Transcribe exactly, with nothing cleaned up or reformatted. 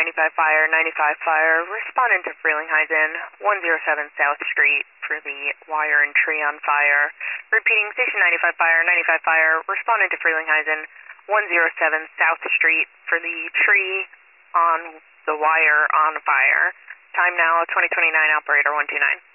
ninety-five Fire, ninety-five Fire, responding to Frelinghuysen, one oh seven South Street for the wire and tree on fire. Repeating, Station ninety-five Fire, ninety-five Fire, responding to Frelinghuysen, one oh seven South Street for the tree on the wire on fire. Time now, twenty twenty-nine, operator one two nine.